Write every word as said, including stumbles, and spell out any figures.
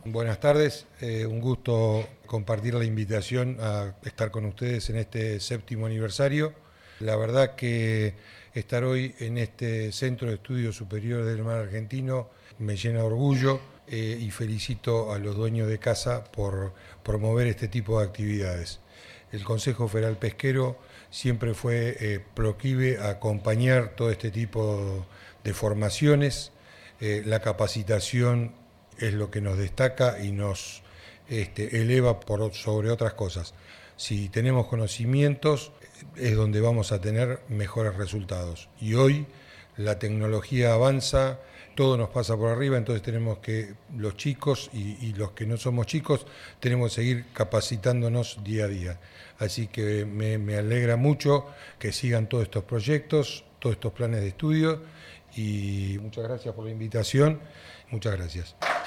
Buenas tardes, eh, un gusto compartir la invitación a estar con ustedes en este séptimo aniversario. La verdad que estar hoy en este Centro de Estudios Superiores del Mar Argentino me llena de orgullo eh, y felicito a los dueños de casa por promover este tipo de actividades. El Consejo Federal Pesquero siempre fue eh, proclive a acompañar todo este tipo de formaciones, eh, la capacitación es lo que nos destaca y nos este, eleva por sobre otras cosas. Si tenemos conocimientos, es donde vamos a tener mejores resultados. Y hoy la tecnología avanza, todo nos pasa por arriba, entonces tenemos que, los chicos y, y los que no somos chicos, tenemos que seguir capacitándonos día a día. Así que me, me alegra mucho que sigan todos estos proyectos, todos estos planes de estudio, y muchas gracias por la invitación. Muchas gracias.